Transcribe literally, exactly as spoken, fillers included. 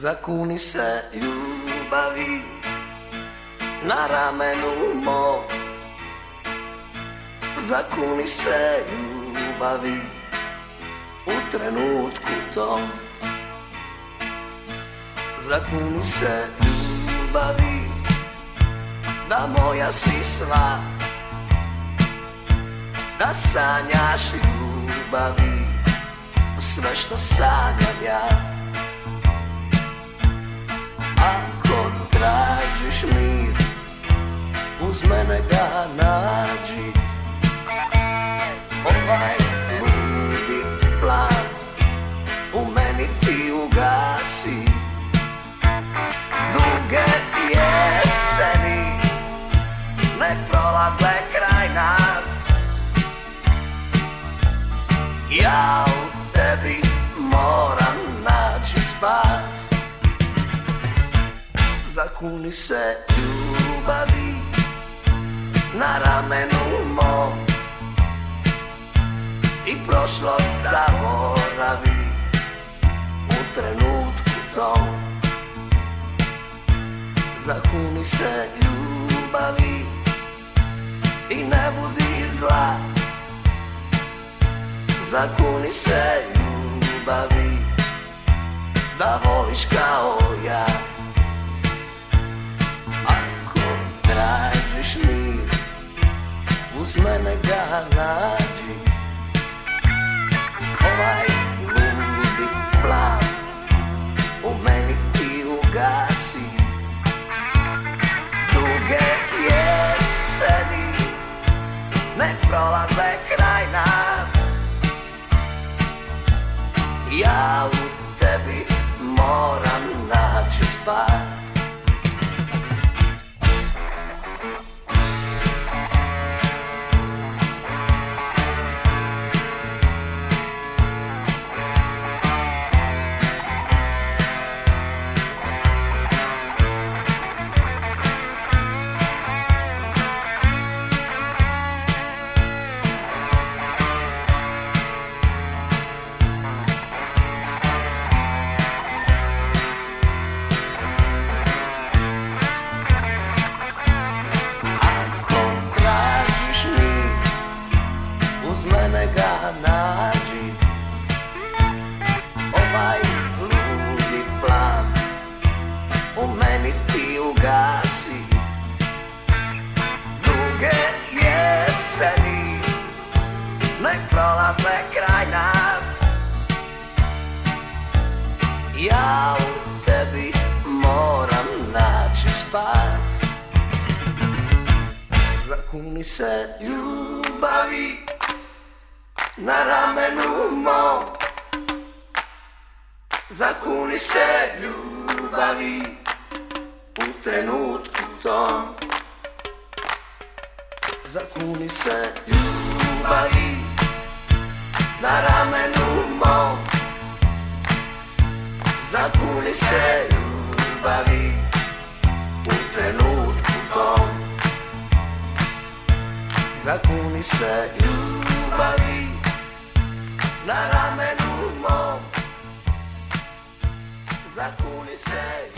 Zakuni se ljubavi na ramenu mom, zakuni se ljubavi u trenutku tom, zakuni se ljubavi da moja si sva, da sanjaš ljubavi sve što sanjam ja. Ako tražiš mir, uz mene ga nađi, ovaj ludi plan u meni ti ugasi. Duge jeseni ne prolaze kraj nas, ja u tebi moram naći spas. Zakuni se ljubavi na ramenu mom i prošlost zaboravi u trenutku tom. Zakuni se ljubavi i ne budi zla, zakuni se ljubavi da voliš kao ja. Tražiš mir, uz mene ga nađi, ovaj ludi plan u meni ti ugasi. Duge jeseni ne prolaze kraj nas, ja u tebi moram naći spas. Ga nađi, ovaj ludi plan u meni ti ugasi. Duge jeseni ne prolaze kraj nas, ja u tebi moram naći spas. Zakuni se ljubavi na ramenu mom, zakuni se ljubavi u trenutku tom. Zakuni se ljubavi na ramenu mom, zakuni se ljubavi u trenutku tom. Zakuni se ljubavi na ramenu mom, zakuni se